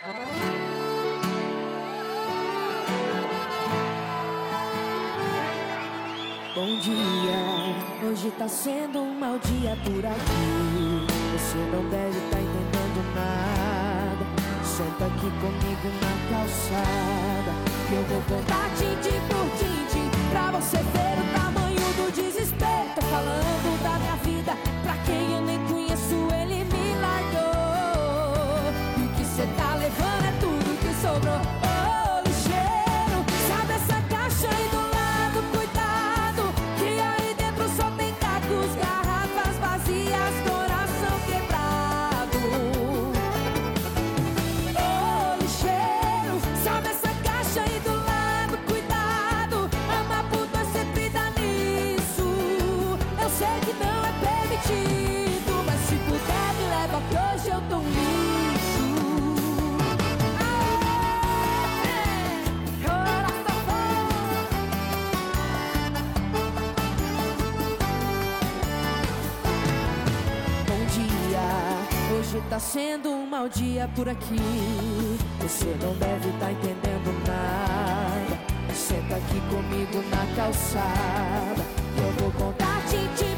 Bom dia, hoje tá sendo um mau dia por aqui. Você não deve tá entendendo nada. Senta aqui comigo na calçada, que eu vou contar tintim por tintim, pra você ver o tamanho do desespero. Tô falando da minha vida, pra quem eu nem conheço, ele me largou. E o que cê tá levando é tudo que sobrou. Ô, lixeiro, sabe essa caixa aí do lado? Cuidado, que aí dentro só tem cacos, garrafas vazias, coração quebrado. Ô, lixeiro, sabe essa caixa aí do lado? Cuidado, amar por dois sempre dá nisso. Eu sei que não é permitido, mas se puder me leva que hoje eu tô um lixo. Hoje tá sendo um mau dia por aqui. Você não deve tá entendendo nada. Senta aqui comigo na calçada, que eu vou contar tintim